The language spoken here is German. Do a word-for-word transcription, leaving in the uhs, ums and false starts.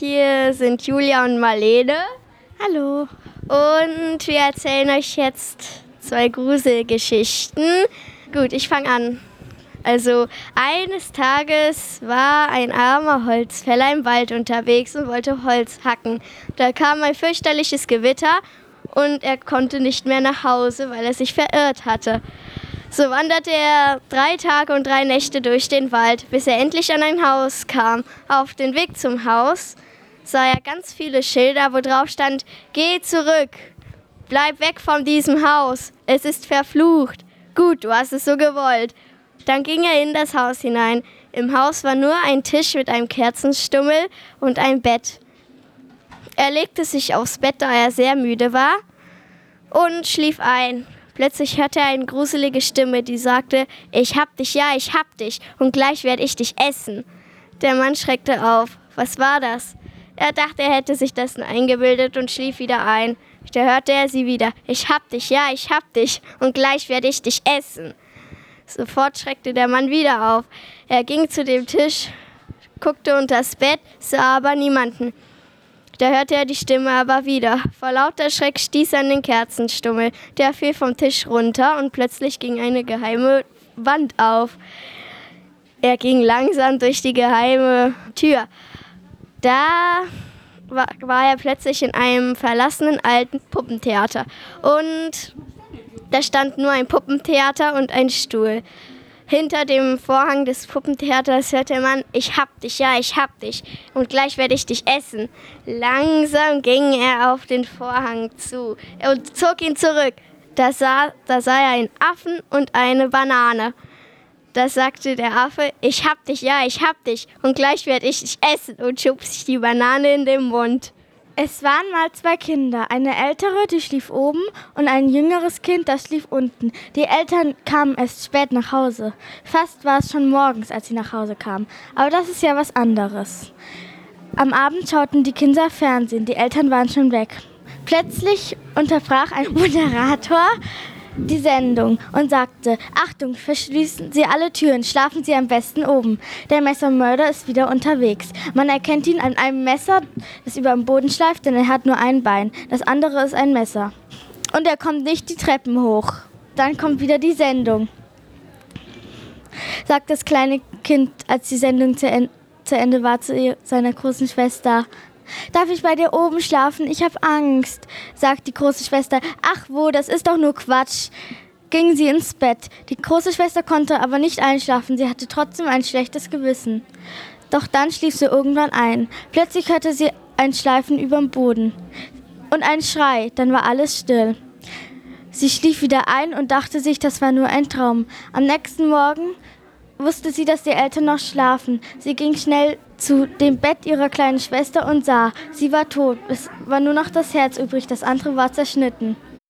hier sind Julia und Marlene. Hallo. Und wir erzählen euch jetzt zwei Gruselgeschichten. Gut, ich fange an. Also eines Tages war ein armer Holzfäller im Wald unterwegs und wollte Holz hacken. Da kam ein fürchterliches Gewitter und er konnte nicht mehr nach Hause, weil er sich verirrt hatte. So wanderte er drei Tage und drei Nächte durch den Wald, bis er endlich an ein Haus kam. Auf dem Weg zum Haus sah er ganz viele Schilder, wo drauf stand: Geh zurück, bleib weg von diesem Haus, es ist verflucht. Gut, du hast es so gewollt. Dann ging er in das Haus hinein. Im Haus war nur ein Tisch mit einem Kerzenstummel und ein Bett. Er legte sich aufs Bett, da er sehr müde war, und schlief ein. Plötzlich hörte er eine gruselige Stimme, die sagte: Ich hab dich, ja, ich hab dich, und gleich werde ich dich essen. Der Mann schreckte auf. Was war das? Er dachte, er hätte sich das nur eingebildet und schlief wieder ein. Da hörte er sie wieder: Ich hab dich, ja, ich hab dich, und gleich werde ich dich essen. Sofort schreckte der Mann wieder auf. Er ging zu dem Tisch, guckte unter das Bett, sah aber niemanden. Da hörte er die Stimme aber wieder. Vor lauter Schreck stieß er an den Kerzenstummel. Der fiel vom Tisch runter und plötzlich ging eine geheime Wand auf. Er ging langsam durch die geheime Tür. Da war, war er plötzlich in einem verlassenen alten Puppentheater. Und da stand nur ein Puppentheater und ein Stuhl. Hinter dem Vorhang des Puppentheaters hörte man: Ich hab dich, ja, ich hab dich, und gleich werde ich dich essen. Langsam ging er auf den Vorhang zu und zog ihn zurück. Da sah, da sah er einen Affen und eine Banane. Da sagte der Affe: Ich hab dich, ja, ich hab dich, und gleich werde ich dich essen, und schob sich die Banane in den Mund. Es waren mal zwei Kinder, eine ältere, die schlief oben, und ein jüngeres Kind, das schlief unten. Die Eltern kamen erst spät nach Hause. Fast war es schon morgens, als sie nach Hause kamen. Aber das ist ja was anderes. Am Abend schauten die Kinder Fernsehen, die Eltern waren schon weg. Plötzlich unterbrach ein Moderator die Sendung und sagte: Achtung, verschließen Sie alle Türen, schlafen Sie am besten oben. Der Messermörder ist wieder unterwegs. Man erkennt ihn an einem Messer, das über dem Boden schleift, denn er hat nur ein Bein. Das andere ist ein Messer. Und er kommt nicht die Treppen hoch. Dann kommt wieder die Sendung, sagt das kleine Kind, als die Sendung zu, en- zu Ende war, zu ihr, seiner großen Schwester. Darf ich bei dir oben schlafen? Ich habe Angst, sagt die große Schwester. Ach wo, das ist doch nur Quatsch. Ging sie ins Bett. Die große Schwester konnte aber nicht einschlafen. Sie hatte trotzdem ein schlechtes Gewissen. Doch dann schlief sie irgendwann ein. Plötzlich hörte sie ein Schleifen überm Boden und ein Schrei. Dann war alles still. Sie schlief wieder ein und dachte sich, das war nur ein Traum. Am nächsten Morgen wusste sie, dass die Eltern noch schlafen. Sie ging schnell zu dem Bett ihrer kleinen Schwester und sah, sie war tot. Es war nur noch das Herz übrig, das andere war zerschnitten.